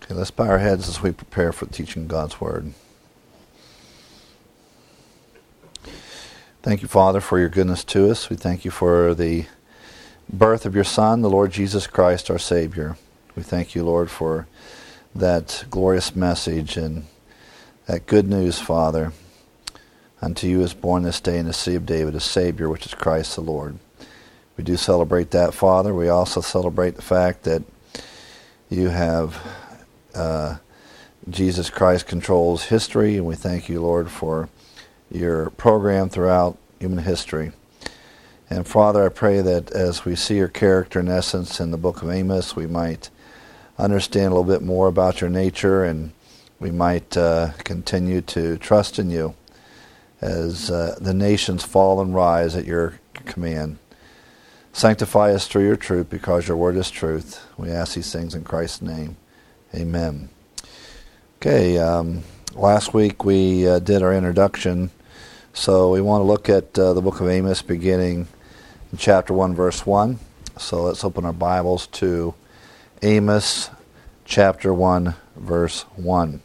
Okay, let's bow our heads as we prepare for teaching God's Word. Thank you, Father, for your goodness to us. We thank you for the birth of your Son, the Lord Jesus Christ, our Savior. We thank you, Lord, for that glorious message and that good news, Father. Unto you is born this day in the city of David a Savior, which is Christ the Lord. We do celebrate that, Father. We also celebrate the fact that you have Jesus Christ controls history, and we thank you, Lord, for your program throughout human history. And Father, I pray that as we see your character in essence in the book of Amos, we might understand a little bit more about your nature, and we might continue to trust in you as the nations fall and rise at your command. Sanctify us through your truth, because your word is truth. We ask these things in Christ's name. Amen. Okay, last week we did our introduction, so we want to look at the book of Amos beginning in chapter 1, verse 1. So let's open our Bibles to Amos chapter 1, verse 1.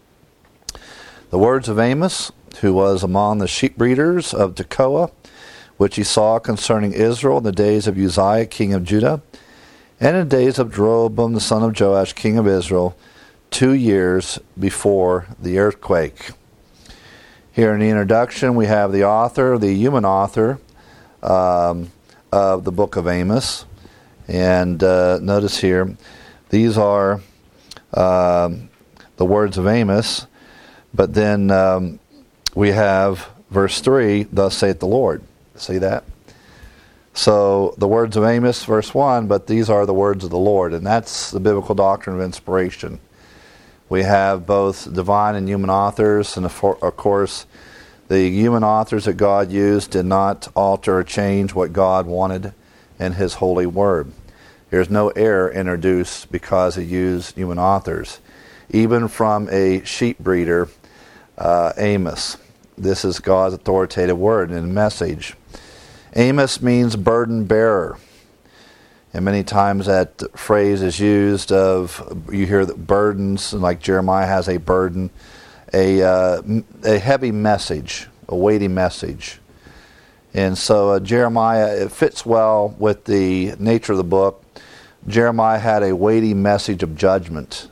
The words of Amos, who was among the sheep breeders of Tekoa, which he saw concerning Israel in the days of Uzziah, king of Judah, and in the days of Jeroboam the son of Joash, king of Israel, 2 years before the earthquake. Here in the introduction, we have the author, the human author of the book of Amos. And notice here, these are the words of Amos. But then we have verse 3, thus saith the Lord. See that? So the words of Amos, verse 1, but these are the words of the Lord. And that's the biblical doctrine of inspiration. We have both divine and human authors, and of course, the human authors that God used did not alter or change what God wanted in His holy word. There's no error introduced because He used human authors, even from a sheep breeder, Amos. This is God's authoritative word and message. Amos means burden bearer. And many times that phrase is used of, you hear that burdens, like Jeremiah has a burden, a heavy message, a weighty message. And so Jeremiah, it fits well with the nature of the book. Jeremiah had a weighty message of judgment.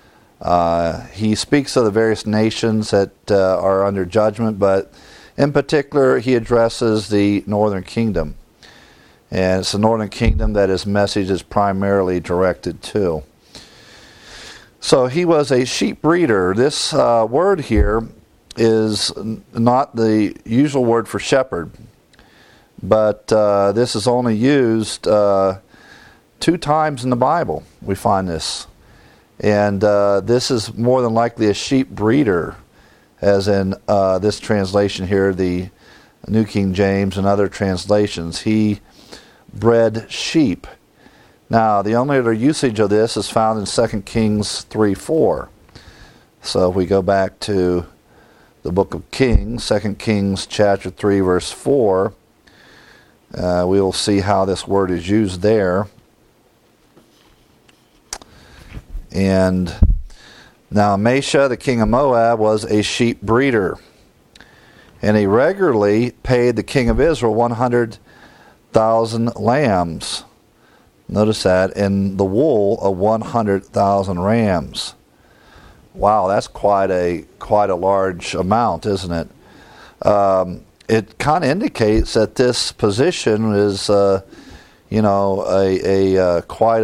He speaks of the various nations that are under judgment, but in particular he addresses the northern kingdom. And it's the northern kingdom that his message is primarily directed to. So he was a sheep breeder. This word here is not the usual word for shepherd, but this is only used 2 times in the Bible. We find this. And this is more than likely a sheep breeder, as in this translation here, the New King James and other translations. He bred sheep. Now, the only other usage of this is found in 2 Kings 3:4. So if we go back to the book of Kings, 2 Kings chapter 3, verse 4, we will see how this word is used there. And now Mesha, the king of Moab, was a sheep breeder, and he regularly paid the king of Israel 100,000 lambs. Notice that, and the wool of 100,000 rams. Wow, that's quite a large amount, isn't it? It kind of indicates that this position is, quite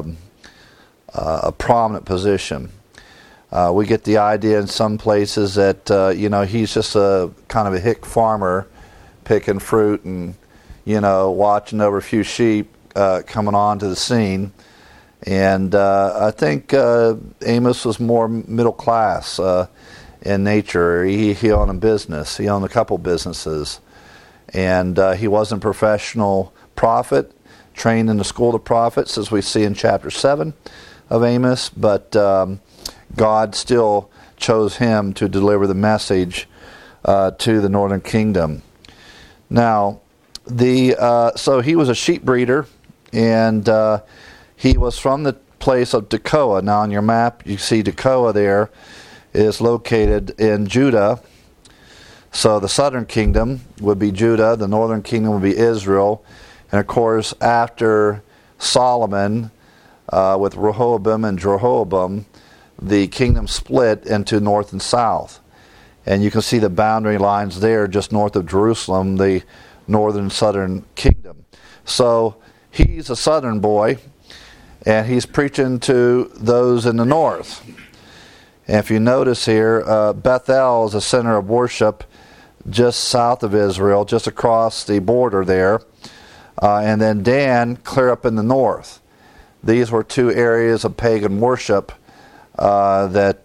a prominent position. We get the idea in some places that he's just a kind of a hick farmer picking fruit and watching over a few sheep coming onto the scene. And I think Amos was more middle class in nature. He owned a business. He owned a couple businesses, and he wasn't a professional prophet trained in the school of prophets, as we see in chapter 7 of Amos, but God still chose him to deliver the message to the northern kingdom. Now, so he was a sheep breeder, and he was from the place of Tekoa. Now on your map you see Tekoa there is located in Judah. So the southern kingdom would be Judah, the northern kingdom would be Israel, and of course after Solomon with Rehoboam and Jeroboam, the kingdom split into north and south. And you can see the boundary lines there just north of Jerusalem, the northern southern kingdom. So he's a southern boy, and he's preaching to those in the north. And if you notice here, Bethel is a center of worship just south of Israel, just across the border there. And then Dan, clear up in the north. These were two areas of pagan worship that,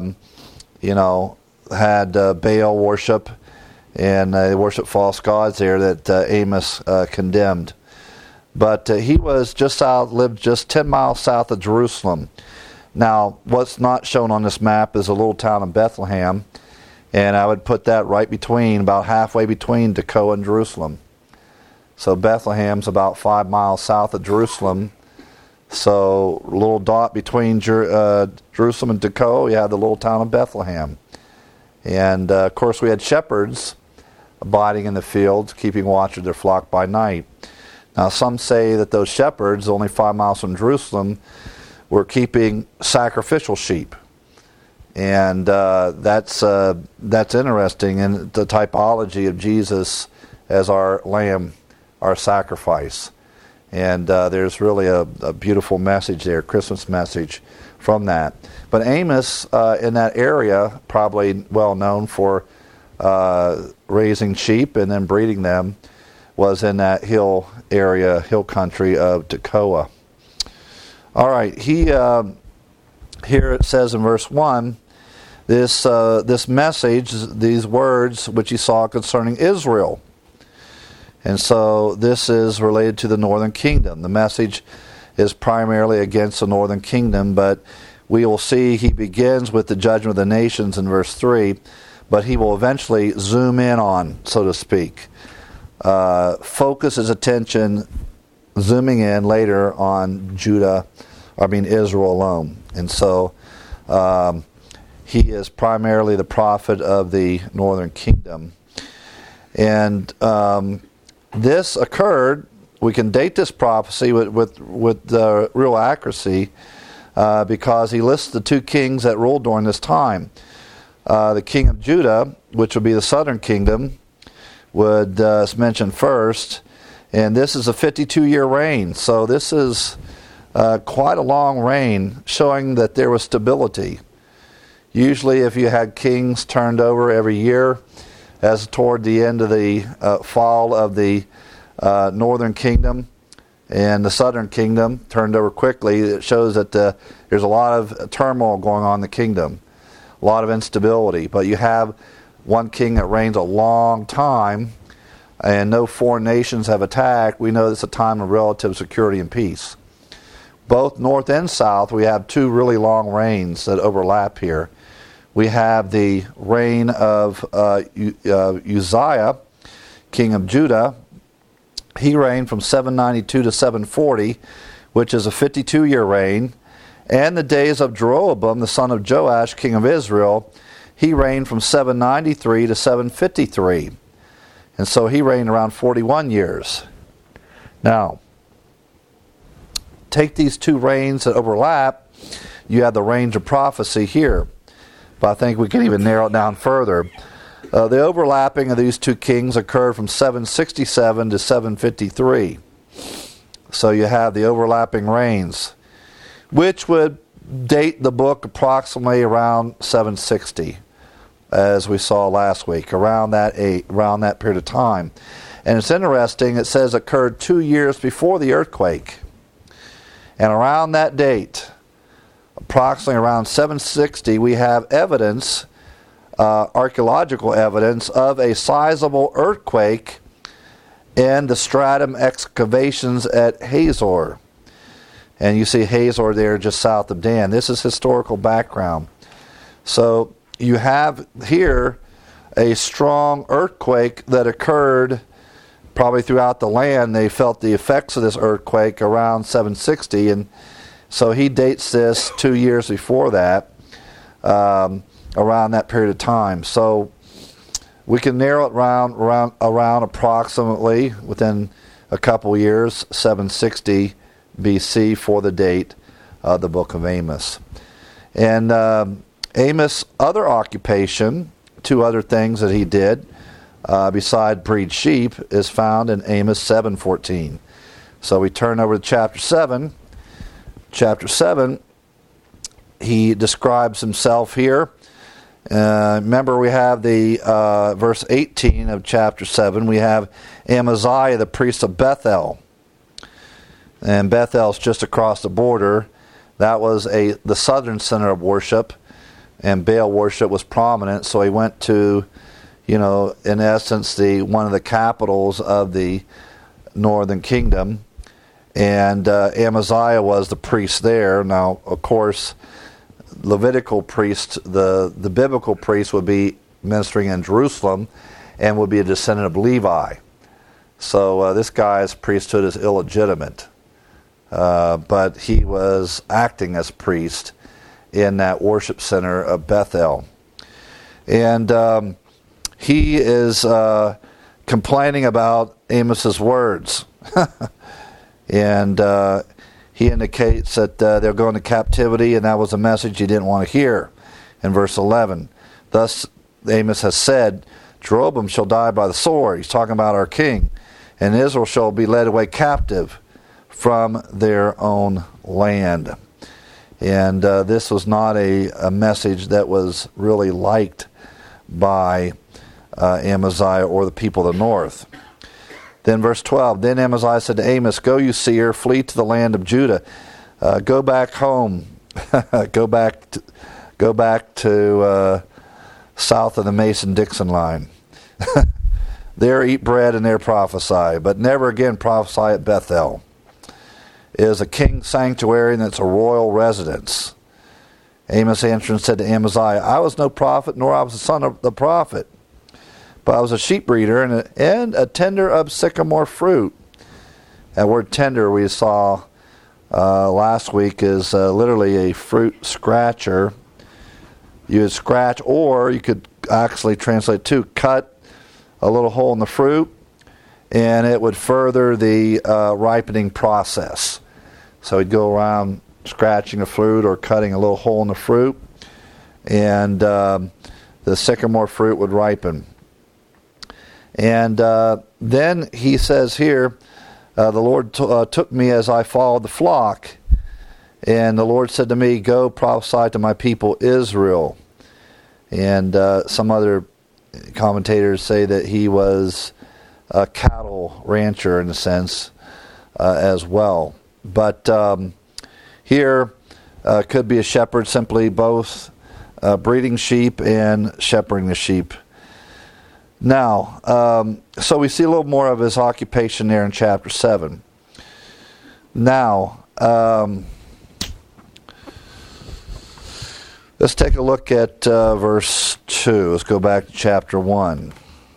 had Baal worship, and they worshiped false gods there that Amos condemned. But he was lived just 10 miles south of Jerusalem. Now, what's not shown on this map is a little town of Bethlehem, and I would put that right between, about halfway between Tekoa and Jerusalem. So Bethlehem's about 5 miles south of Jerusalem. So a little dot between Jerusalem and Tekoa, you have the little town of Bethlehem. And of course we had shepherds abiding in the fields, keeping watch of their flock by night. Now some say that those shepherds, only 5 miles from Jerusalem, were keeping sacrificial sheep. And that's interesting in the typology of Jesus as our lamb, our sacrifice. And there's really a beautiful message there, Christmas message from that. But Amos in that area, probably well known for raising sheep and then breeding them, was in that hill area, hill country of Tekoa. All right, here it says in verse 1, this message, these words which he saw concerning Israel. And so this is related to the northern kingdom. The message is primarily against the northern kingdom, but we will see he begins with the judgment of the nations in verse 3, but he will eventually zoom in on, so to speak, focus his attention, zooming in later on Israel alone. And so he is primarily the prophet of the northern kingdom. And this occurred, we can date this prophecy with real accuracy because he lists the two kings that ruled during this time. The king of Judah, which would be the southern kingdom, is mentioned first. And this is a 52-year reign. So this is quite a long reign, showing that there was stability. Usually if you had kings turned over every year, as toward the end of the fall of the northern kingdom and the southern kingdom turned over quickly, it shows that there's a lot of turmoil going on in the kingdom, a lot of instability. But you have one king that reigns a long time and no foreign nations have attacked. We know it's a time of relative security and peace. Both north and south, we have two really long reigns that overlap here. We have the reign of Uzziah, king of Judah. He reigned from 792 to 740, which is a 52-year reign. And the days of Jeroboam, the son of Joash, king of Israel, he reigned from 793 to 753. And so he reigned around 41 years. Now, take these two reigns that overlap, you have the range of prophecy here. But I think we can even narrow it down further. The overlapping of these two kings occurred from 767 to 753. So you have the overlapping reigns, which would date the book approximately around 760, as we saw last week, around that period of time. And it's interesting, it says it occurred 2 years before the earthquake. And around that date, approximately around 760, we have evidence, archaeological evidence, of a sizable earthquake in the stratum excavations at Hazor. And you see Hazor there just south of Dan. This is historical background. So you have here a strong earthquake that occurred probably throughout the land. They felt the effects of this earthquake around 760, and So he dates this 2 years before that, around that period of time. So we can narrow it around approximately within a couple years, 760 BC for the date of the book of Amos. And Amos' other occupation, 2 other things that he did, beside breed sheep, is found in Amos 7:14. So we turn over to chapter 7. Chapter 7, he describes himself here. Remember, we have the verse 18 of chapter 7. We have Amaziah, the priest of Bethel. And Bethel's just across the border. That was the southern center of worship, and Baal worship was prominent. So he went to, in essence, one of the capitals of the northern kingdom. And Amaziah was the priest there. Now, of course, Levitical priest, the biblical priest, would be ministering in Jerusalem and would be a descendant of Levi. So this guy's priesthood is illegitimate. But he was acting as priest in that worship center of Bethel. And he is complaining about Amos's words. And he indicates that they're going to captivity, and that was a message he didn't want to hear. In verse 11, thus Amos has said, Jeroboam shall die by the sword. He's talking about our king. And Israel shall be led away captive from their own land. And this was not a message that was really liked by Amaziah or the people of the north. Then verse 12, then Amaziah said to Amos, go, you seer, flee to the land of Judah. Go back home. go back to south of the Mason-Dixon line. There eat bread and there prophesy, but never again prophesy at Bethel. It is a king's sanctuary, and it's a royal residence. Amos answered and said to Amaziah, I was no prophet, nor I was the son of the prophet, but I was a sheep breeder and a tender of sycamore fruit. That word tender we saw last week is literally a fruit scratcher. You would scratch, or you could actually translate to cut a little hole in the fruit, and it would further the ripening process. So he'd go around scratching a fruit or cutting a little hole in the fruit, and the sycamore fruit would ripen. And then he says here, the Lord took me as I followed the flock, and the Lord said to me, go prophesy to my people Israel. And some other commentators say that he was a cattle rancher in a sense as well. But here could be a shepherd, simply both breeding sheep and shepherding the sheep. Now, so we see a little more of his occupation there in chapter 7. Now, let's take a look at verse 2. Let's go back to chapter 1.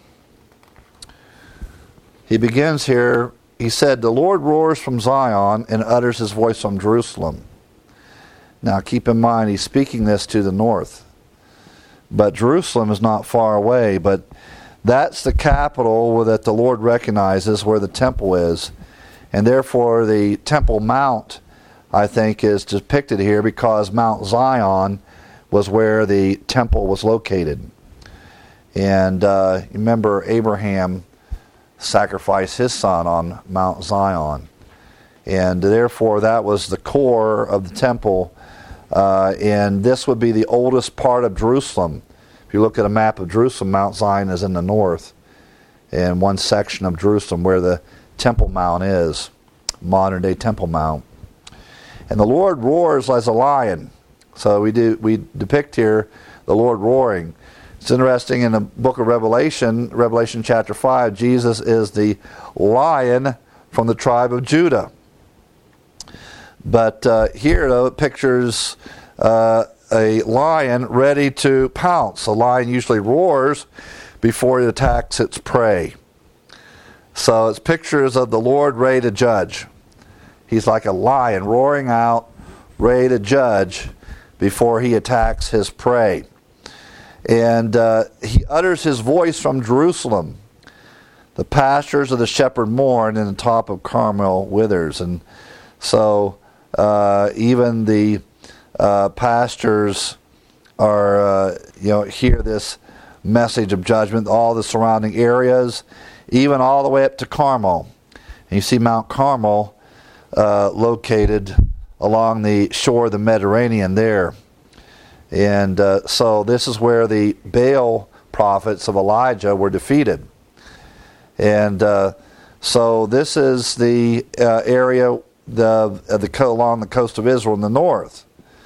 He begins here, he said, the Lord roars from Zion and utters his voice from Jerusalem. Now keep in mind, he's speaking this to the north. But Jerusalem is not far away, but that's the capital that the Lord recognizes where the temple is. And therefore the Temple Mount, I think, is depicted here because Mount Zion was where the temple was located. And remember, Abraham sacrificed his son on Mount Zion. And therefore that was the core of the temple. And this would be the oldest part of Jerusalem. If you look at a map of Jerusalem, Mount Zion is in the north, and one section of Jerusalem where the Temple Mount is, modern day Temple Mount. And the Lord roars as a lion. So we depict here the Lord roaring. It's interesting, in the book of Revelation chapter 5, Jesus is the lion from the tribe of Judah. But here, though, it pictures a lion ready to pounce. A lion usually roars before it attacks its prey. So it's pictures of the Lord ready to judge. He's like a lion roaring out, ready to judge before he attacks his prey. And he utters his voice from Jerusalem. The pastures of the shepherd mourn, and the top of Carmel withers. And so even the pastors are, hear this message of judgment, all the surrounding areas, even all the way up to Carmel. And you see Mount Carmel located along the shore of the Mediterranean there. And so this is where the Baal prophets of Elijah were defeated. And so this is the area along the coast of Israel in the north.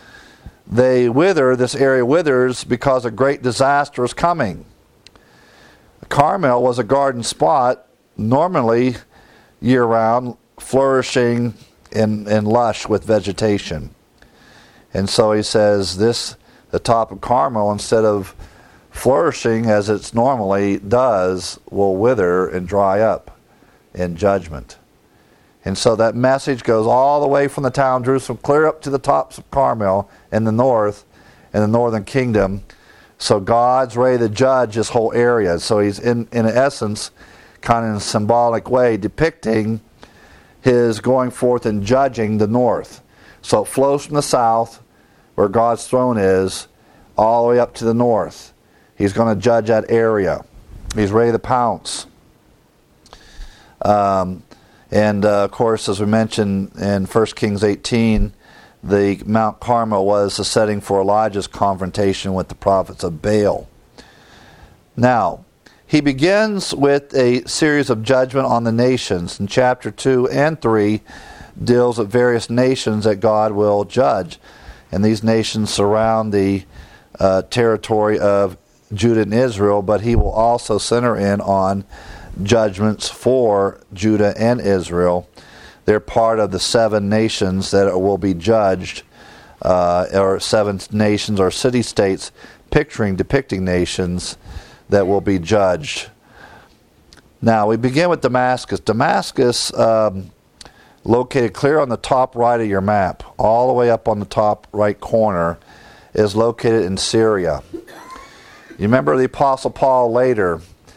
This area withers because a great disaster is coming. Carmel was a garden spot, normally year-round, flourishing and lush with vegetation. And so he says the top of Carmel, instead of flourishing as it normally does, will wither and dry up in judgment. And so that message goes all the way from the town of Jerusalem clear up to the tops of Carmel in the north, in the northern kingdom. So God's ready to judge this whole area. So he's in essence, kind of in a symbolic way, depicting his going forth and judging the north. So it flows from the south, where God's throne is, all the way up to the north. He's going to judge that area. He's ready to pounce. And of course, as we mentioned in 1 Kings 18, the Mount Carmel was the setting for Elijah's confrontation with the prophets of Baal. Now, he begins with a series of judgment on the nations. In chapter 2 and 3 deals with various nations that God will judge. And these nations surround the territory of Judah and Israel, but he will also center in on judgments for Judah and Israel. They're part of the 7 nations that will be judged, or 7 nations or city-states depicting nations that will be judged. Now, we begin with Damascus. Damascus, located clear on the top right of your map, all the way up on the top right corner, is located in Syria. You remember the Apostle Paul later,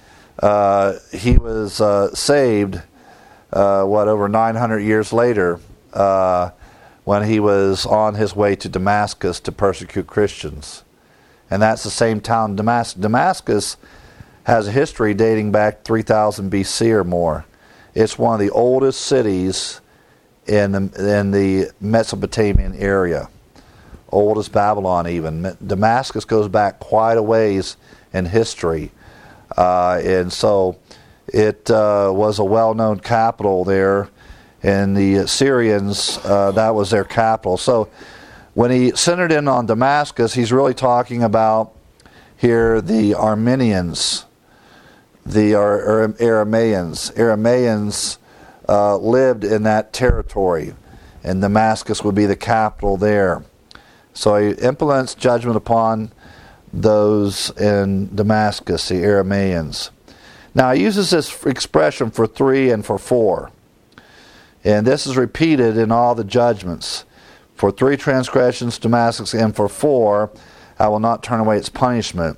he was saved, over 900 years later, when he was on his way to Damascus to persecute Christians. And that's the same town, Damascus. Damascus has a history dating back 3000 BC or more. It's one of the oldest cities in the Mesopotamian area. Old as Babylon even. Damascus goes back quite a ways in history. And so it was a well-known capital there. And the Syrians, that was their capital. So when he centered in on Damascus, he's really talking about here the Armenians, the Aramaeans. Aramaeans lived in that territory, and Damascus would be the capital there. So he implements judgment upon those in Damascus, the Aramaeans. Now he uses this expression for 3 and for 4. And this is repeated in all the judgments. For 3 transgressions, Damascus, and for 4, I will not turn away its punishment.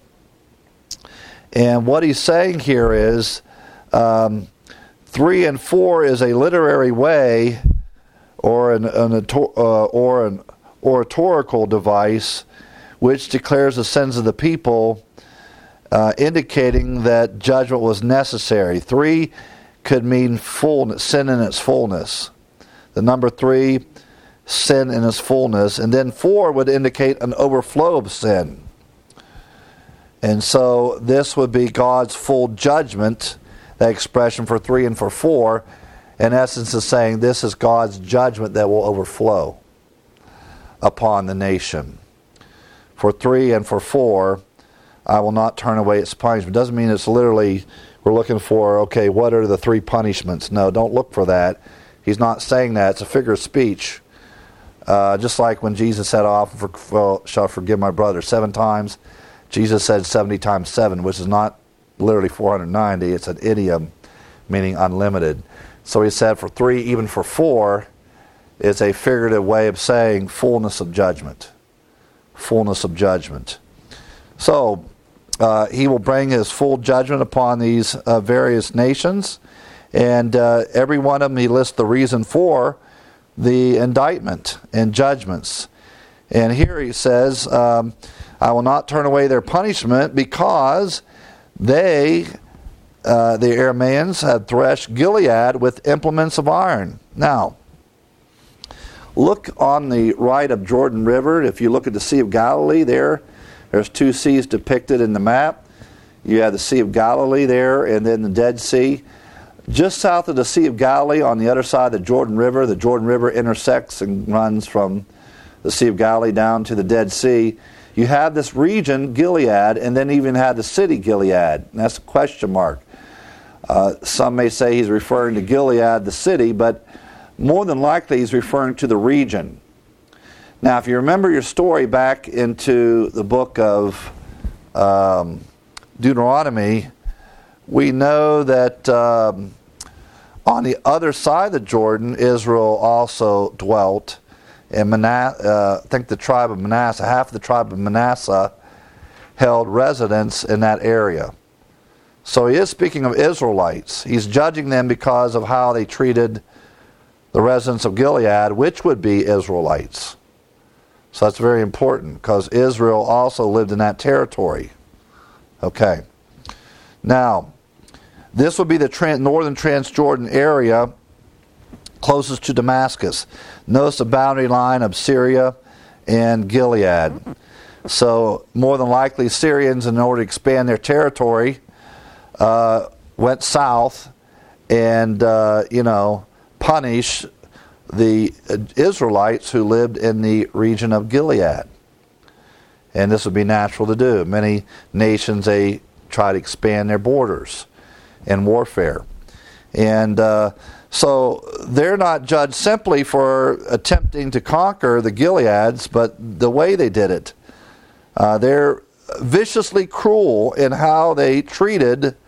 And what he's saying here is 3 and 4 is a literary way or an oratorical device which declares the sins of the people, indicating that judgment was necessary. 3 could mean fullness, sin in its fullness. The number 3, sin in its fullness. And then 4 would indicate an overflow of sin. And so this would be God's full judgment. That expression for 3 and for 4, in essence, is saying this is God's judgment that will overflow upon the nation. For 3 and for 4, I will not turn away its punishment. Doesn't mean it's literally we're looking for, okay, what are the 3 punishments? No, don't look for that. He's not saying that. It's a figure of speech. Just like when Jesus said, shall forgive my brother 7 times, Jesus said 70 times 7, which is not literally 490. It's an idiom meaning unlimited. So he said for 3, even for 4, is a figurative way of saying fullness of judgment. Fullness of judgment. So, he will bring his full judgment upon these various nations, and every one of them he lists the reason for the indictment and judgments. And here he says, I will not turn away their punishment because they, the Arameans, had threshed Gilead with implements of iron. Now, look on the right of Jordan River. If you look at the Sea of Galilee there's two seas depicted in the map. You have the Sea of Galilee there, and then the Dead Sea. Just south of the Sea of Galilee, on the other side of the Jordan River intersects and runs from the Sea of Galilee down to the Dead Sea. You have this region, Gilead, and then even have the city Gilead. And that's a question mark. Some may say he's referring to Gilead, the city, but more than likely he's referring to the region. Now, if you remember your story back into the book of Deuteronomy, we know that on the other side of the Jordan, Israel also dwelt. And I think the tribe of Manasseh, half of the tribe of Manasseh, held residence in that area. So he is speaking of Israelites. He's judging them because of how they treated the residents of Gilead, which would be Israelites. So that's very important, because Israel also lived in that territory. Okay. Now, this would be the northern Transjordan area closest to Damascus. Notice the boundary line of Syria and Gilead. So more than likely Syrians, in order to expand their territory, went south and punish the Israelites who lived in the region of Gilead. And this would be natural to do. Many nations, they try to expand their borders in warfare. And so they're not judged simply for attempting to conquer the Gileads, but the way they did it. They're viciously cruel in how they treated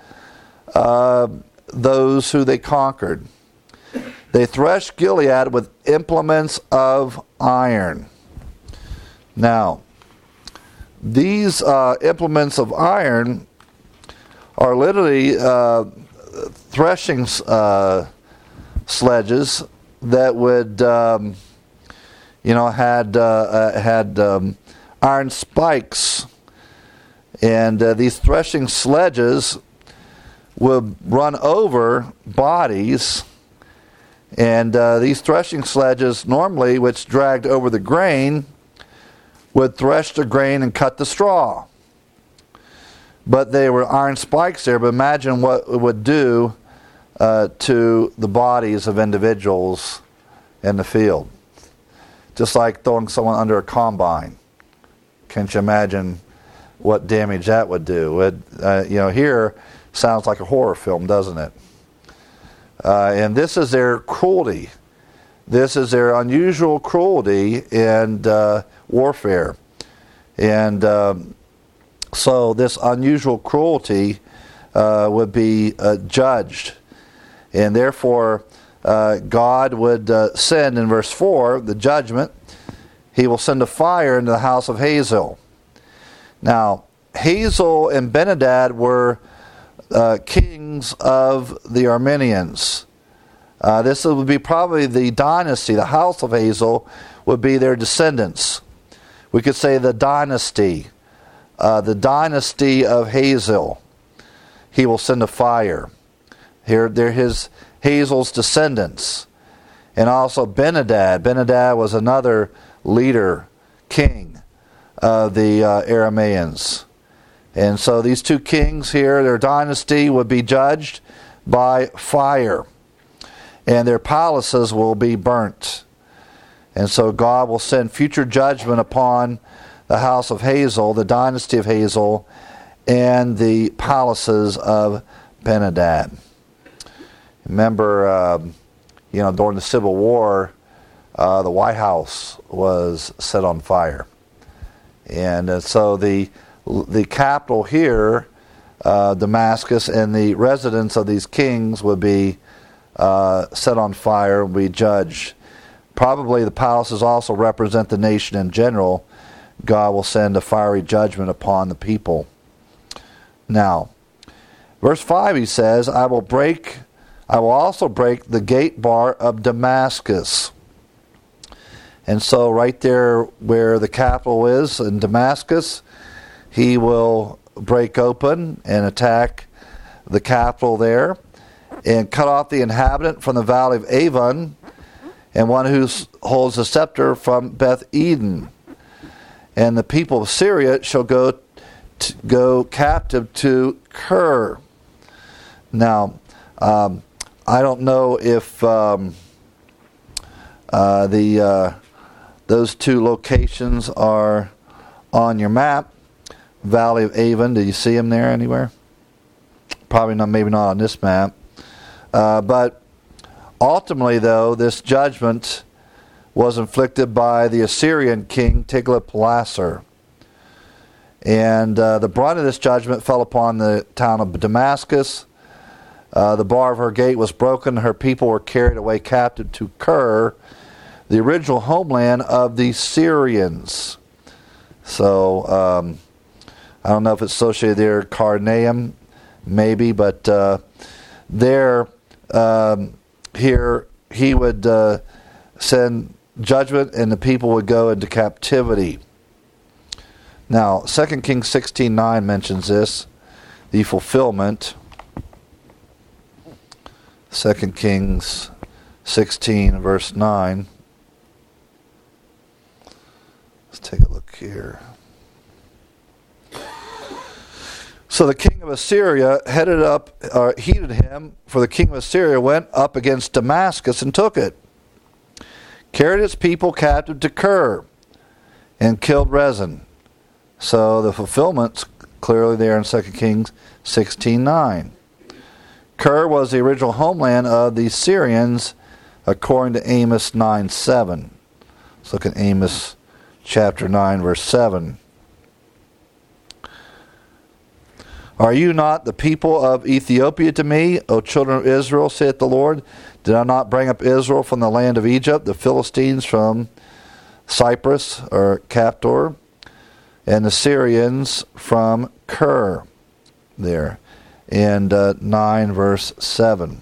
those who they conquered. They threshed Gilead with implements of iron. Now, these implements of iron are literally threshing sledges that would, had iron spikes, and these threshing sledges would run over bodies. And these threshing sledges normally, which dragged over the grain, would thresh the grain and cut the straw. But they were iron spikes there, but imagine what it would do to the bodies of individuals in the field. Just like throwing someone under a combine. Can't you imagine what damage that would do? Here sounds like a horror film, doesn't it? And this is their cruelty. This is their unusual cruelty and warfare. And so this unusual cruelty would be judged. And therefore, God would send, in verse 4, the judgment. He will send a fire into the house of Hazael. Now, Hazael and Ben-Hadad were kings of the Arameans. This would be probably the dynasty. The house of Hazael would be their descendants. We could say the dynasty of Hazael. He will send a fire. Here, they're Hazael's descendants. And also Ben-Hadad. Ben-Hadad was another leader, king of the Arameans. And so these two kings here, their dynasty would be judged by fire. And their palaces will be burnt. And so God will send future judgment upon the house of Hazael, the dynasty of Hazael, and the palaces of Ben-Hadad. Remember, during the Civil War, the White House was set on fire. And so the capital here, Damascus, and the residence of these kings would be set on fire and be judged Probably the palaces also represent the nation in general. God will send a fiery judgment upon the people. Now, verse 5, he says, I will also break the gate bar of Damascus. And so right there where the capital is in Damascus, he will break open and attack the capital there and cut off the inhabitant from the valley of Avon and one who holds the scepter from Beth Eden. And the people of Syria shall go captive to Kir. Now, I don't know if those two locations are on your map. Valley of Avon, do you see them there anywhere? Probably not, maybe not on this map. But ultimately, though, this judgment was inflicted by the Assyrian king Tiglath-Pileser. And the brunt of this judgment fell upon the town of Damascus. The bar of her gate was broken. Her people were carried away captive to Kir, the original homeland of the Syrians. So, I don't know if it's associated there, Karnaim, maybe, but here he would send judgment and the people would go into captivity. Now, 2 Kings 16:9 mentions this, the fulfillment. 2 Kings 16, verse 9. Let's take a look here. So the king of Assyria heeded him, for the king of Assyria went up against Damascus and took it, carried its people captive to Kir, and killed Rezin. So the fulfillment's clearly there in 2 Kings 16:9. Kir was the original homeland of the Syrians, according to Amos 9:7. Let's look at Amos chapter 9, verse 7. Are you not the people of Ethiopia to me, O children of Israel, saith the Lord? Did I not bring up Israel from the land of Egypt, the Philistines from Cyprus or Captor, and the Syrians from Kir? There, in 9 verse 7.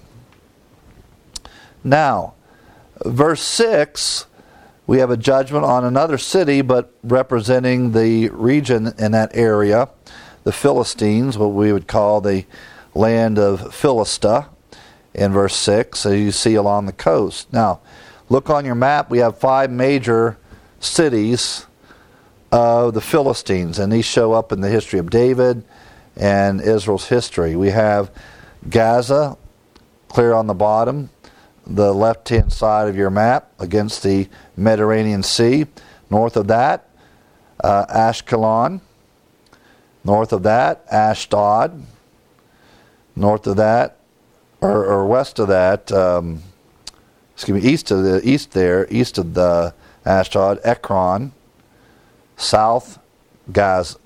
Now, verse 6, we have a judgment on another city, but representing the region in that area, the Philistines, what we would call the land of Philistia, in verse 6, as you see along the coast. Now, look on your map, we have 5 major cities of the Philistines, and these show up in the history of David and Israel's history. We have Gaza, clear on the bottom, the left-hand side of your map, against the Mediterranean Sea. North of that, Ashkelon. North of that, Ashdod. North of that, or west of that, east of the Ashdod, Ekron. South, Gath.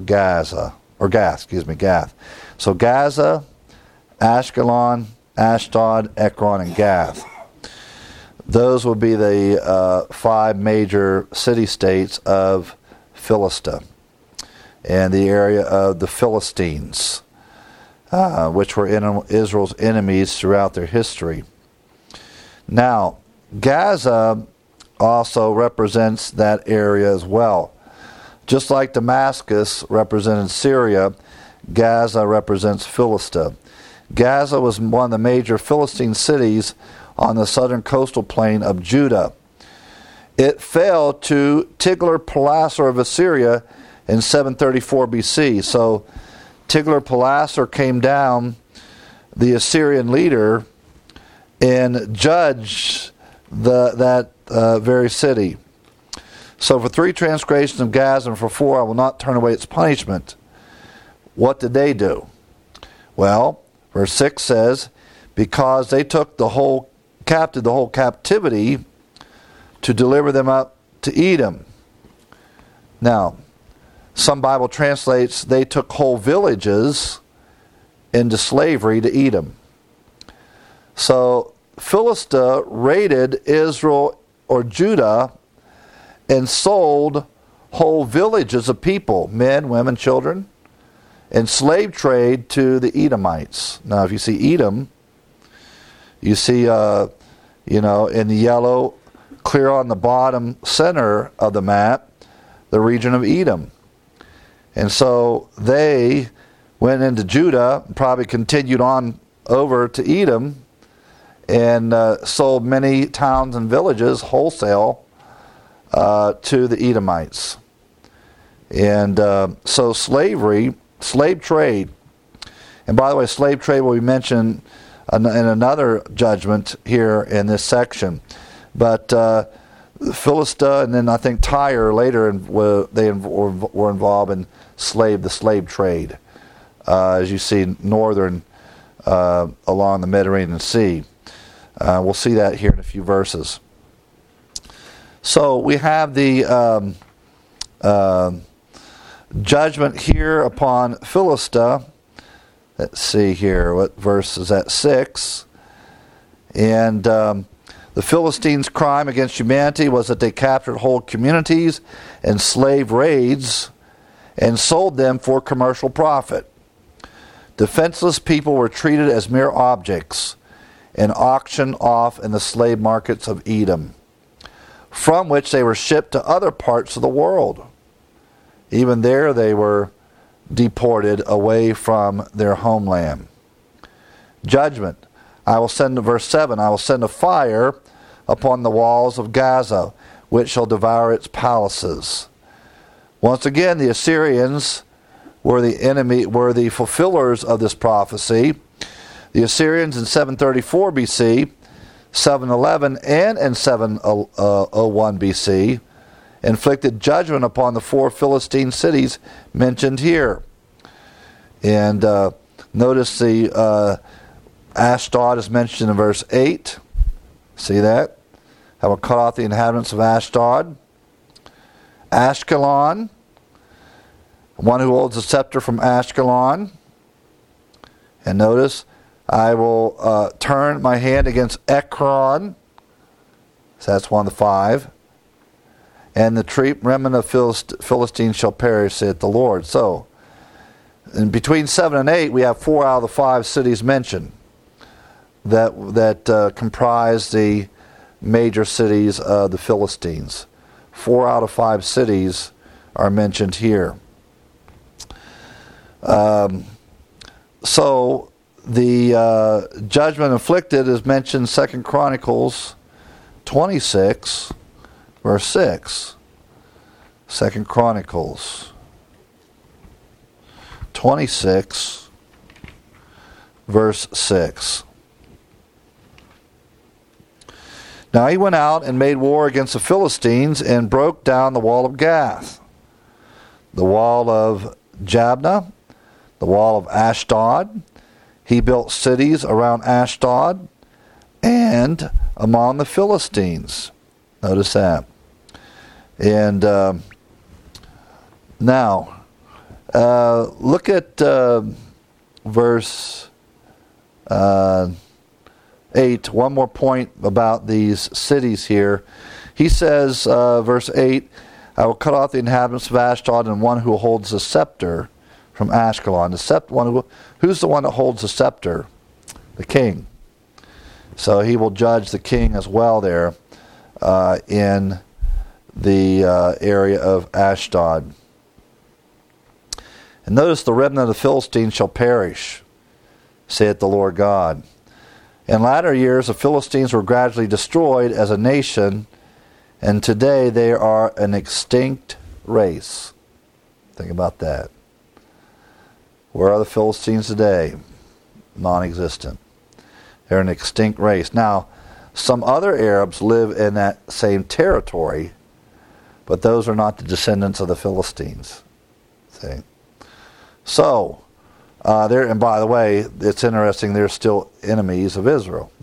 So Gaza, Ashkelon, Ashdod, Ekron, and Gath. Those would be the 5 major city-states of Philistia and the area of the Philistines, which were Israel's enemies throughout their history. Now, Gaza also represents that area as well. Just like Damascus represented Syria, Gaza represents Philistia. Gaza was one of the major Philistine cities on the southern coastal plain of Judah. It fell to Tiglath-Pileser of Assyria in 734 BC. So Tiglath-Pileser came down, the Assyrian leader, and judged that very city. So for 3 transgressions of Gaza, and for 4 I will not turn away its punishment. What did they do? Well, verse 6 says, because they took the whole captivity to deliver them up to Edom. Now, some Bible translates, they took whole villages into slavery to Edom. So Philistia raided Israel or Judah and sold whole villages of people, men, women, children, and slave trade to the Edomites. Now, if you see Edom, you see, in the yellow, clear on the bottom center of the map, the region of Edom. And so they went into Judah, probably continued on over to Edom, and sold many towns and villages wholesale to the Edomites. And so slave trade, and by the way, slave trade will be mentioned in another judgment here in this section. But Philistia and then I think Tyre later were involved in the slave trade, as you see northern along the Mediterranean Sea. We'll see that here in a few verses. So we have the judgment here upon Philistia. Let's see here, what verse is that? 6. And the Philistines' crime against humanity was that they captured whole communities in slave raids and sold them for commercial profit. Defenseless people were treated as mere objects and auctioned off in the slave markets of Edom, from which they were shipped to other parts of the world. Even there they were deported away from their homeland. Judgment. Verse 7, I will send a fire upon the walls of Gaza, which shall devour its palaces. Once again, the Assyrians were the fulfillers of this prophecy. The Assyrians in 734 BC, 711, and in 701 BC inflicted judgment upon the 4 Philistine cities mentioned here. And notice the Ashdod is mentioned in verse 8. See that? I will cut off the inhabitants of Ashdod. Ashkelon, one who holds a scepter from Ashkelon. And notice, I will turn my hand against Ekron. So that's one of the 5. And the remnant of Philistines shall perish, saith the Lord. So, in between 7 and 8, we have 4 out of the 5 cities mentioned that comprise the major cities of the Philistines. 4 out of 5 cities are mentioned here. So the judgment inflicted is mentioned 2 Chronicles 26, verse 6. 2 Chronicles 26, verse 6. Now he went out and made war against the Philistines and broke down the wall of Gath, the wall of Jabneh, the wall of Ashdod. He built cities around Ashdod and among the Philistines. Notice that. And now, look at verse 8. One more point about these cities here. He says, verse 8, I will cut off the inhabitants of Ashdod and one who holds the scepter from Ashkelon. Who's the one that holds the scepter? The king. So he will judge the king as well there in the area of Ashdod. And notice the remnant of the Philistines shall perish, saith the Lord God. In latter years, the Philistines were gradually destroyed as a nation, and today they are an extinct race. Think about that. Where are the Philistines today? Non-existent. They're an extinct race. Now, some other Arabs live in that same territory, but those are not the descendants of the Philistines. See? So, and by the way, it's interesting, they're still enemies of Israel.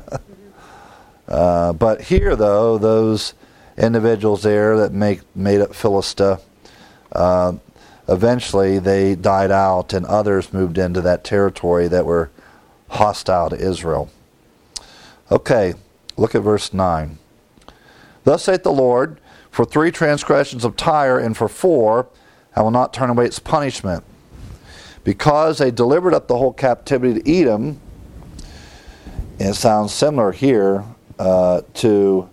But here, though, those individuals there that made up Philistia, eventually they died out and others moved into that territory that were hostile to Israel. Okay, look at verse 9. Thus saith the Lord, for 3 transgressions of Tyre, and for 4, I will not turn away its punishment. Because they delivered up the whole captivity to Edom, and it sounds similar here to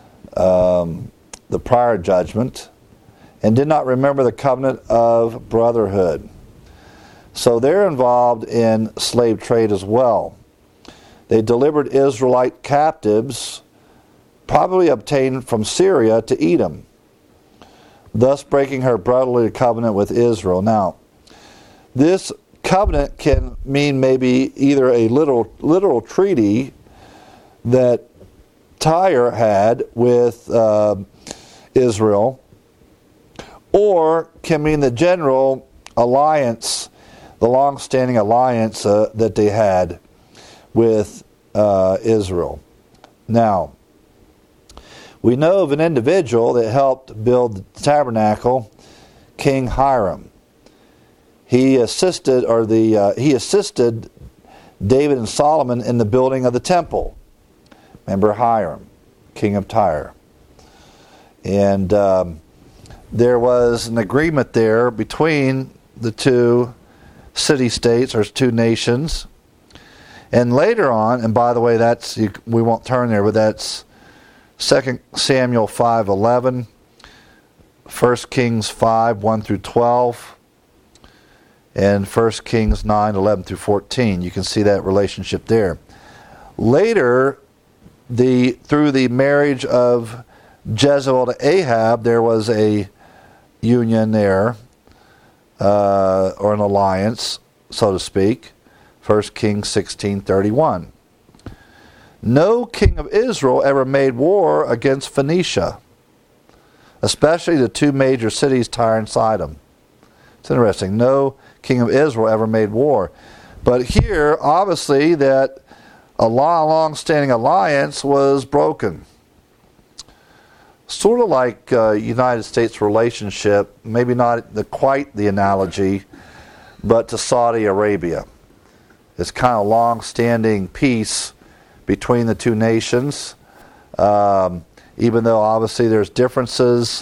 the prior judgment, and did not remember the covenant of brotherhood. So they're involved in slave trade as well. They delivered Israelite captives, probably obtained from Syria, to Edom, thus breaking her brotherly covenant with Israel. Now, this covenant can mean maybe either a literal treaty that Tyre had with Israel, or can mean the general alliance, the long-standing alliance that they had with Israel. Now, we know of an individual that helped build the tabernacle, King Hiram. He assisted David and Solomon in the building of the temple. Remember Hiram, king of Tyre. And there was an agreement there between the two city-states, or 2 nations. And later on, and by the way, we won't turn there, but that's 2 Samuel 5:11, 1 Kings 5:1 through 12, and 1 Kings 9:11 through 14. You can see that relationship there. Later, through the marriage of Jezebel to Ahab, there was a union there, or an alliance, so to speak. 1 Kings 16:31. No king of Israel ever made war against Phoenicia, especially the 2 major cities, Tyre and Sidon. It's interesting. No king of Israel ever made war. But here, obviously, that a long-standing alliance was broken. Sort of like United States relationship, maybe not quite the analogy, but to Saudi Arabia. It's kind of long-standing peace between the 2 nations, even though obviously there's differences.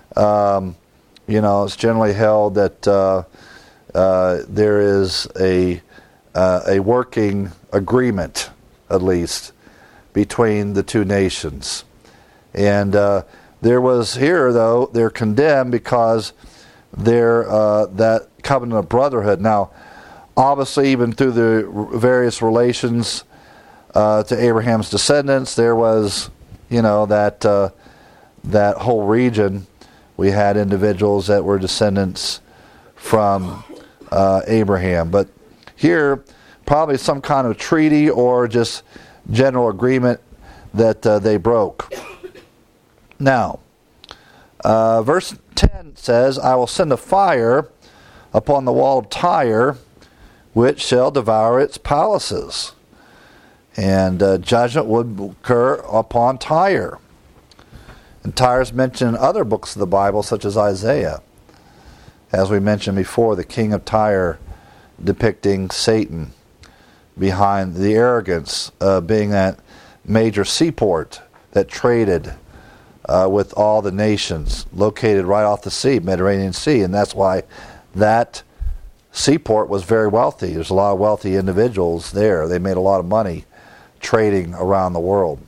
It's generally held that there is a working agreement, at least, between the 2 nations. And there was here, though, they're condemned because they're that covenant of brotherhood. Now, obviously, even through the various relations to Abraham's descendants, there was, that whole region. We had individuals that were descendants from Abraham. But here, probably some kind of treaty or just general agreement that they broke. Now, verse 10 says, I will send a fire upon the wall of Tyre, which shall devour its palaces. And judgment would occur upon Tyre. And Tyre is mentioned in other books of the Bible, such as Isaiah. As we mentioned before, the king of Tyre depicting Satan behind the arrogance, being that major seaport that traded with all the nations, located right off the sea, Mediterranean Sea. And that's why that seaport was very wealthy. There's a lot of wealthy individuals there. They made a lot of money trading around the world.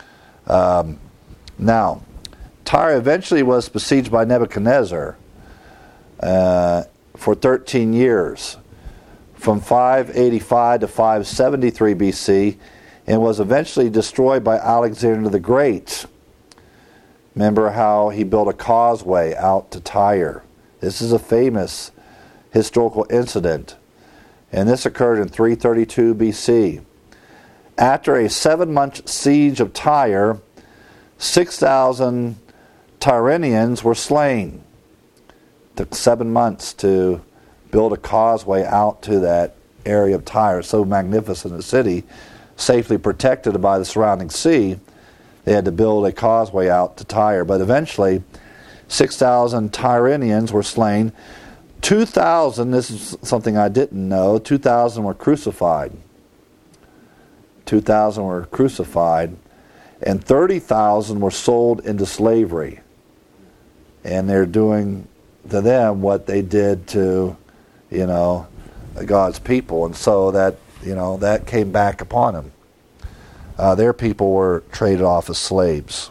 Now, Tyre eventually was besieged by Nebuchadnezzar for 13 years, from 585 to 573 BC, and was eventually destroyed by Alexander the Great. Remember how he built a causeway out to Tyre. This is a famous historical incident, and this occurred in 332 BC. After a 7-month siege of Tyre, 6,000 Tyrians were slain. It took 7 months to build a causeway out to that area of Tyre. So magnificent a city, safely protected by the surrounding sea. They had to build a causeway out to Tyre. But eventually, 6,000 Tyrians were slain. 2,000, this is something I didn't know, 2,000 were crucified. 2,000 were crucified. and 30,000 were sold into slavery. And they're doing to them what they did to, God's people. And so that, that came back upon them. Their people were traded off as slaves.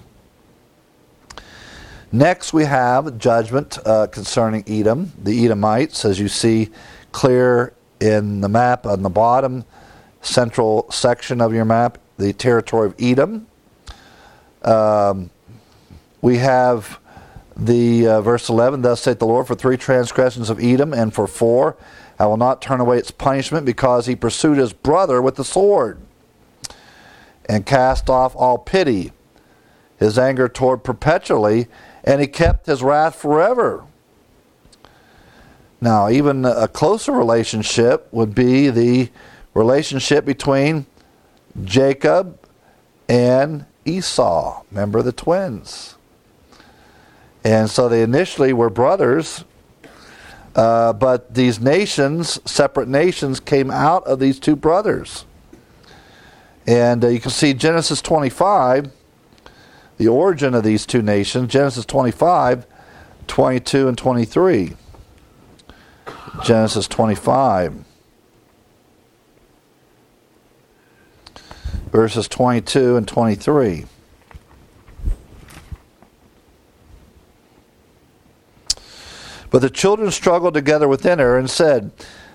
Next we have judgment concerning Edom, the Edomites, as you see clear in the map on the bottom central section of your map, the territory of Edom. We have the verse 11, thus saith the Lord, for 3 transgressions of Edom, and for 4, I will not turn away its punishment, because he pursued his brother with the sword, and cast off all pity. His anger toward perpetually, and he kept his wrath forever. Now, even a closer relationship would be the relationship between Jacob and Esau. Remember the twins. And so they initially were brothers, but these nations, separate nations, came out of these two brothers. And you can see Genesis 25, the origin of these two nations, Genesis 25, 22 and 23. Genesis 25, verses 22 and 23. But the children struggled together within her and said,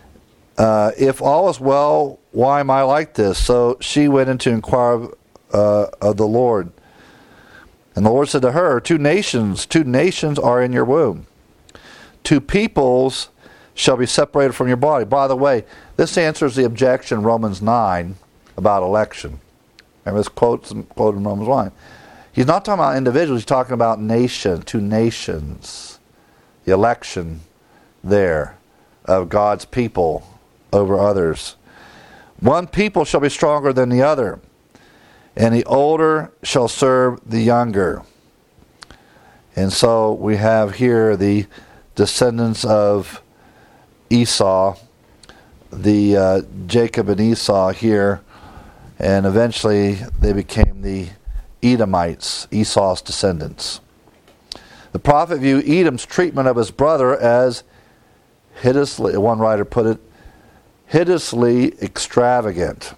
if all is well, why am I like this? So she went in to inquire of the Lord. And the Lord said to her, two nations are in your womb. 2 peoples shall be separated from your body. By the way, this answers the objection in Romans 9 about election. Remember this quote in Romans 1. He's not talking about individuals, he's talking about nation, 2 nations. The election there of God's people over others. 1 people shall be stronger than the other, and the older shall serve the younger. And so we have here the descendants of Esau, the Jacob and Esau here, and eventually they became the Edomites, Esau's descendants. The prophet viewed Edom's treatment of his brother as hideously, one writer put it, hideously extravagant.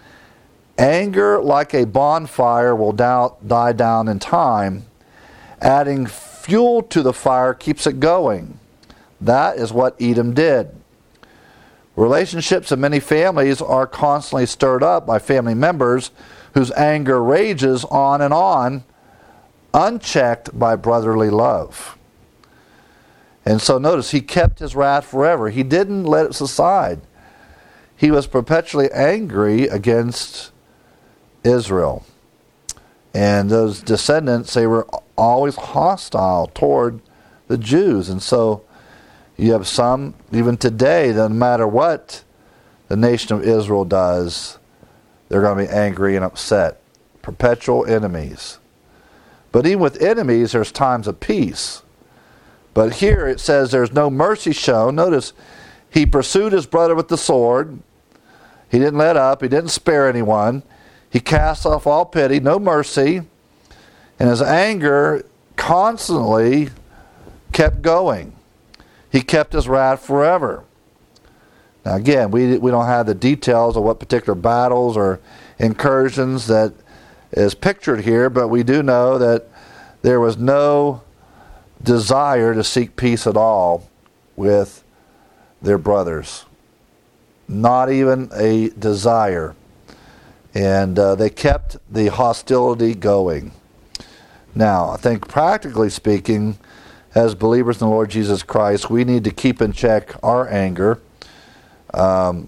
Anger like a bonfire will die down in time. Adding fuel to the fire keeps it going. That is what Edom did. Relationships in many families are constantly stirred up by family members whose anger rages on, unchecked by brotherly love. And so notice, he kept his wrath forever. He didn't let it subside. He was perpetually angry against Israel. And those descendants, they were always hostile toward the Jews. And so you have some, even today, no matter what the nation of Israel does, they're going to be angry and upset. Perpetual enemies. But even with enemies, there's times of peace. But here it says there's no mercy shown. Notice, he pursued his brother with the sword. He didn't let up. He didn't spare anyone. He cast off all pity, no mercy. And his anger constantly kept going. He kept his wrath forever. Now again, we don't have the details of what particular battles or incursions that is pictured here, but we do know that there was no desire to seek peace at all with their brothers. Not even a desire. And they kept the hostility going. Now, I think practically speaking, as believers in the Lord Jesus Christ, we need to keep in check our anger. There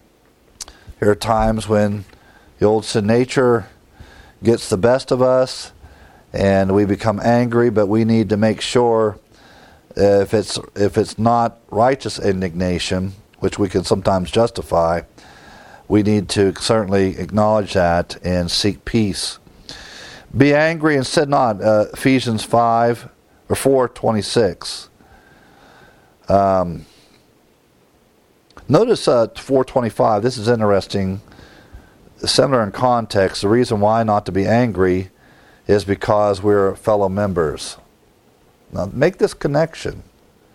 are times when the old sin nature gets the best of us and we become angry, but we need to make sure if it's not righteous indignation, which we can sometimes justify, we need to certainly acknowledge that and seek peace. Be angry and sin not, Ephesians 5 or 4:26. Notice 4:25. This is interesting. Similar in context. The reason why not to be angry is because we're fellow members. Now, make this connection.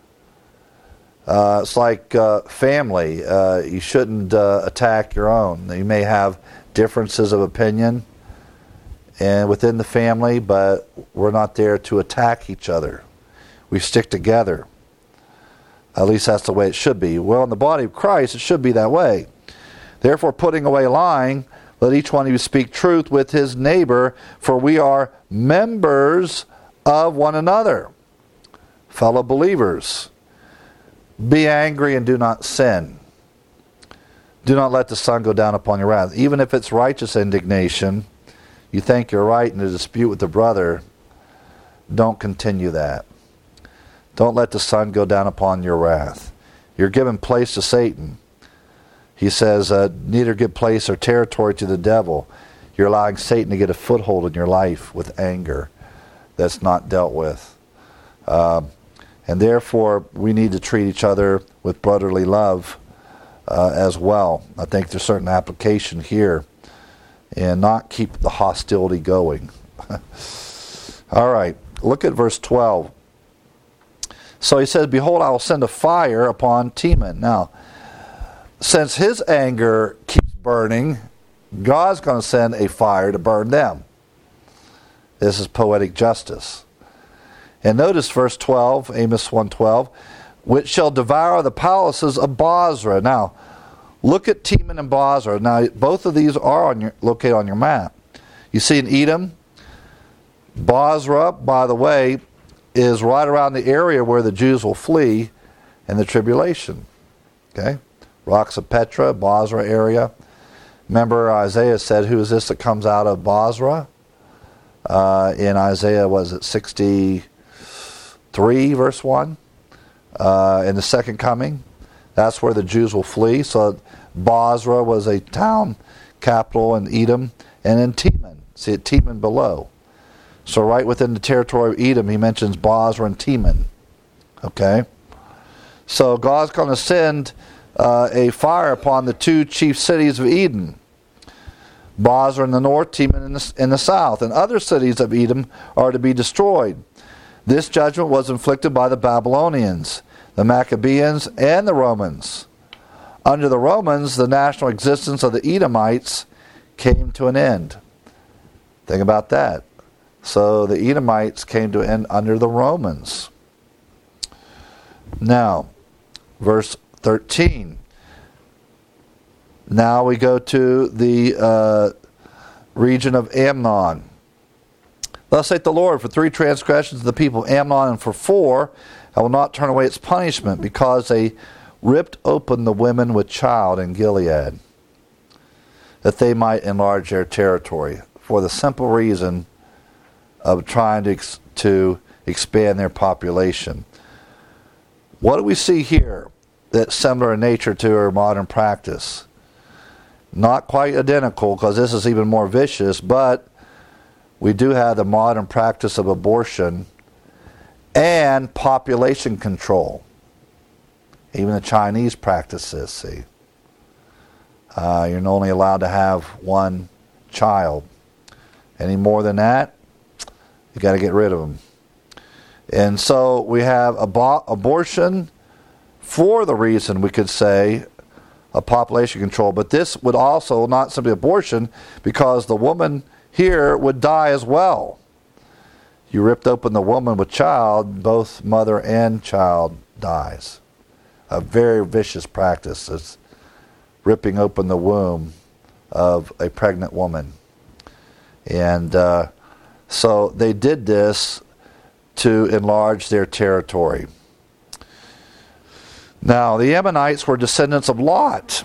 It's like family. You shouldn't attack your own. You may have differences of opinion and within the family, but we're not there to attack each other. We stick together. At least that's the way it should be. Well, in the body of Christ, it should be that way. Therefore, putting away lying, let each one of you speak truth with his neighbor, for we are members of one another. Fellow believers, be angry and do not sin. Do not let the sun go down upon your wrath. Even if it's righteous indignation, you think you're right in a dispute with the brother, don't continue that. Don't let the sun go down upon your wrath. You're giving place to Satan. He says, neither give place or territory to the devil. You're allowing Satan to get a foothold in your life with anger that's not dealt with. And therefore, we need to treat each other with brotherly love as well. I think there's certain application here, and not keep the hostility going. All right, look at verse 12. So he says, behold, I will send a fire upon Teman. Now, since his anger keeps burning, God's going to send a fire to burn them. This is poetic justice. And notice verse 12, Amos 1:12, which shall devour the palaces of Bozrah. Now, look at Teman and Bozrah. Now, both of these are located on your map. You see in Edom, Bozrah, by the way, is right around the area where the Jews will flee in the tribulation. Okay? Rocks of Petra, Bozrah area. Remember Isaiah said, who is this that comes out of Bozrah? In Isaiah, was it 63 verse 1? In the second coming. That's where the Jews will flee. So Bozrah was a town capital in Edom. And then Teman. See it, Teman below. So right within the territory of Edom, he mentions Bozrah and Teman. Okay? So God's going to send a fire upon the two chief cities of Edom. Bozrah in the north, Teman in the south. And other cities of Edom are to be destroyed. This judgment was inflicted by the Babylonians, the Maccabeans, and the Romans. Under the Romans, the national existence of the Edomites came to an end. Think about that. So the Edomites came to an end under the Romans. Now, verse 13. Now we go to the region of Ammon. Thus saith the Lord, for 3 transgressions of the people of Ammon, and for 4, I will not turn away its punishment, because they ripped open the women with child in Gilead, that they might enlarge their territory, for the simple reason of trying to expand their population. What do we see here that's similar in nature to our modern practice? Not quite identical, because this is even more vicious, but we do have the modern practice of abortion and population control. Even the Chinese practice this, see. You're only allowed to have 1 child. Any more than that, you got to get rid of them. And so we have abortion for the reason, we could say, of population control. But this would also not simply abortion, because the woman here would die as well. You ripped open the woman with child, both mother and child dies. A very vicious practice is ripping open the womb of a pregnant woman. And so they did this to enlarge their territory. Now, the Ammonites were descendants of Lot,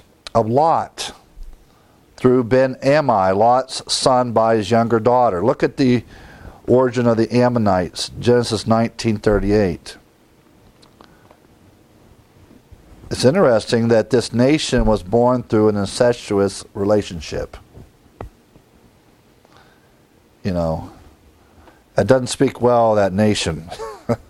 through Ben-Ammi, Lot's son by his younger daughter. Look at the origin of the Ammonites, Genesis 19:38. It's interesting that this nation was born through an incestuous relationship. You know, that doesn't speak well of that nation.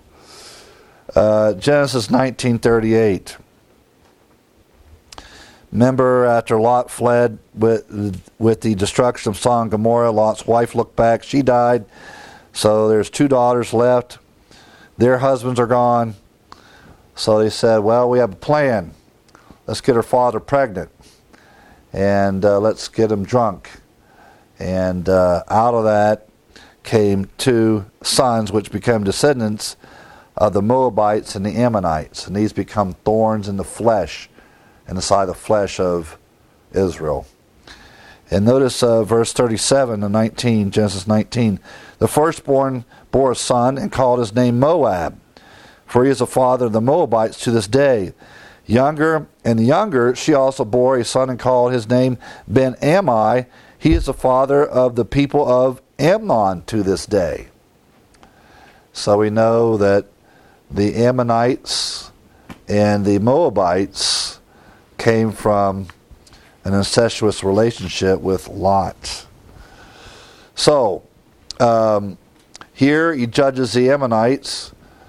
Genesis 19:38. Remember, after Lot fled with the destruction of Sodom and Gomorrah, Lot's wife looked back. She died. So there's 2 daughters left. Their husbands are gone. So they said, well, we have a plan. Let's get her father pregnant. And let's get him drunk. And out of that came 2 sons, which became descendants of the Moabites and the Ammonites. And these become thorns in the flesh, in the side of the flesh of Israel. And notice verse 37 and 19, Genesis 19. The firstborn bore a son and called his name Moab, for he is the father of the Moabites to this day. The younger, she also bore a son and called his name Ben-Ammi. He is the father of the people of Ammon to this day. So we know that the Ammonites and the Moabites came from an incestuous relationship with Lot. So, here he judges the Ammonites.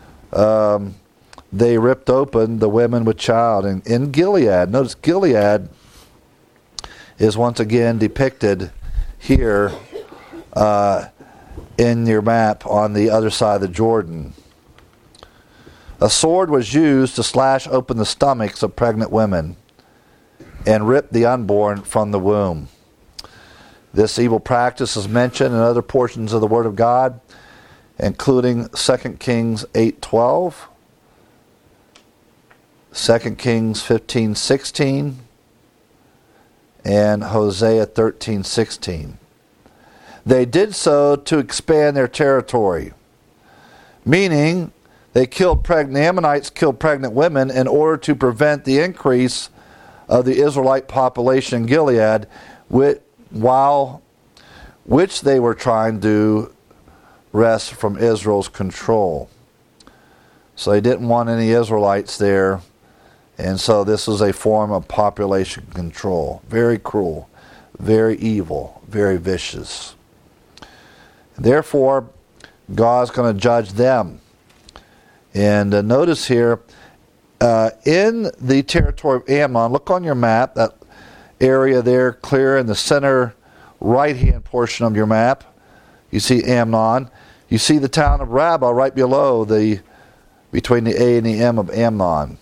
They ripped open the women with child. And in Gilead, notice Gilead is once again depicted here in your map on the other side of the Jordan. A sword was used to slash open the stomachs of pregnant women and rip the unborn from the womb. This evil practice is mentioned in other portions of the Word of God, including 2 Kings 8:12, 2 Kings 15:16, and Hosea 13:16. They did so to expand their territory, meaning the Ammonites killed pregnant women in order to prevent the increase of the Israelite population in Gilead, which they were trying to wrest from Israel's control. So they didn't want any Israelites there, and so this was a form of population control. Very cruel, very evil, very vicious. Therefore, God's going to judge them. And notice here, in the territory of Ammon, look on your map, that area there clear in the center right-hand portion of your map. You see Ammon. You see the town of Rabbah right below, between the A and the M of Ammon.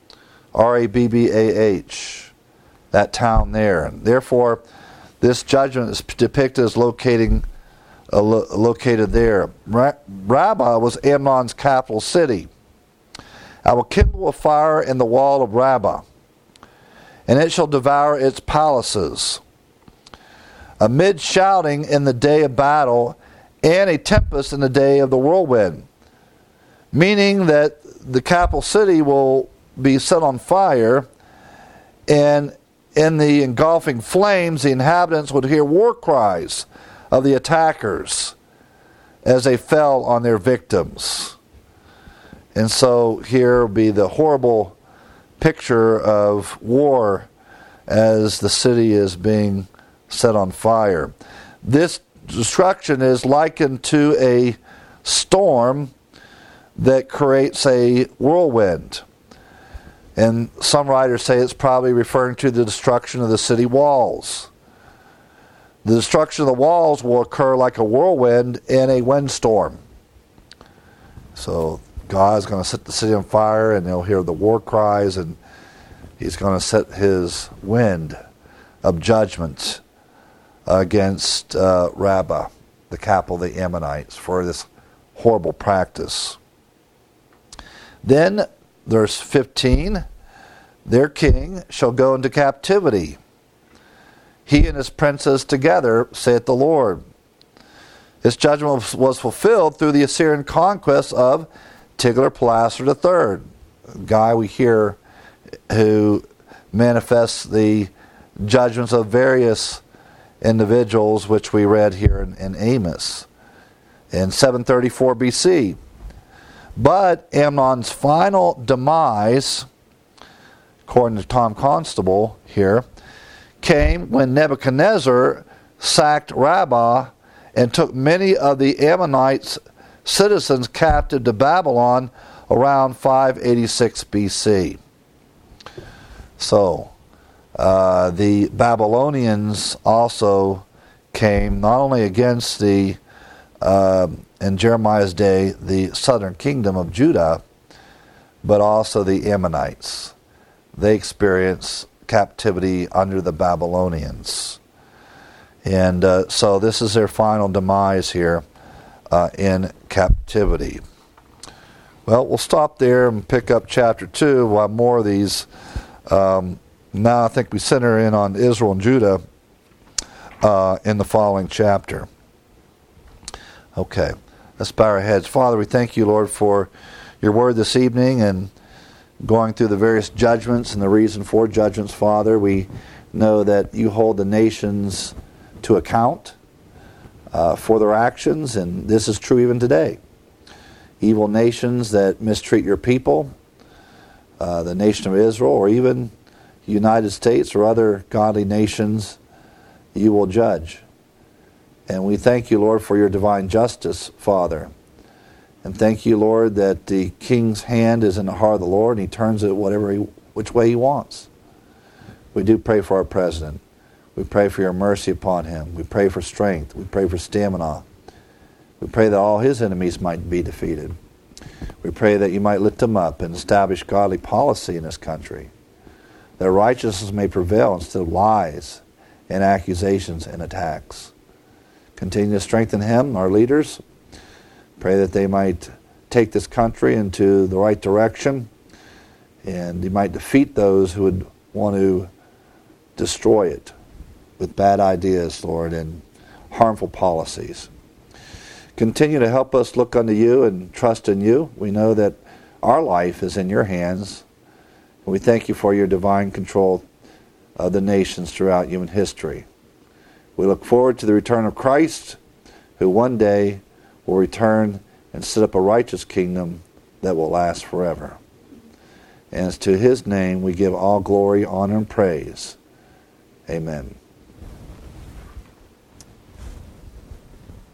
Rabbah, that town there. And therefore, this judgment is depicted as located there. Rabbah was Ammon's capital city. I will kindle a fire in the wall of Rabbah, and it shall devour its palaces. Amid shouting in the day of battle, and a tempest in the day of the whirlwind. Meaning that the capital city will be set on fire, and in the engulfing flames, the inhabitants would hear war cries of the attackers as they fell on their victims. And so here will be the horrible picture of war as the city is being set on fire. This destruction is likened to a storm that creates a whirlwind. And some writers say it's probably referring to the destruction of the city walls. The destruction of the walls will occur like a whirlwind in a windstorm. So God's going to set the city on fire, and they'll hear the war cries, and He's going to set His wind of judgment against Rabbah, the capital of the Ammonites, for this horrible practice. Then, verse 15, their king shall go into captivity, he and his princes together, saith the Lord. This judgment was fulfilled through the Assyrian conquest of Tiglath-Pileser III, a guy we hear who manifests the judgments of various individuals, which we read here in Amos in 734 BC. But Amnon's final demise, according to Tom Constable here, came when Nebuchadnezzar sacked Rabbah and took many of the Ammonites' citizens captive to Babylon around 586 BC. So, The Babylonians also came not only against in Jeremiah's day, the southern kingdom of Judah, but also the Ammonites. They experienced captivity under the Babylonians. And so this is their final demise here in captivity. Well, we'll stop there and pick up chapter 2 while more of these. Now I think we center in on Israel and Judah in the following chapter. Okay, let's bow our heads. Father, we thank you, Lord, for your word this evening and going through the various judgments and the reason for judgments, Father. We know that you hold the nations to account for their actions, and this is true even today. Evil nations that mistreat your people, the nation of Israel, or even the United States or other godly nations, you will judge. And we thank you, Lord, for your divine justice, Father. And thank you, Lord, that the king's hand is in the heart of the Lord, and he turns it which way he wants. We do pray for our president. We pray for your mercy upon him. We pray for strength. We pray for stamina. We pray that all his enemies might be defeated. We pray that you might lift him up and establish godly policy in this country, that righteousness may prevail instead of lies and accusations and attacks. Continue to strengthen him, our leaders. Pray that they might take this country into the right direction, and you might defeat those who would want to destroy it with bad ideas, Lord, and harmful policies. Continue to help us look unto you and trust in you. We know that our life is in your hands. And we thank you for your divine control of the nations throughout human history. We look forward to the return of Christ, who one day will return and set up a righteous kingdom that will last forever. And it's to his name we give all glory, honor, and praise. Amen.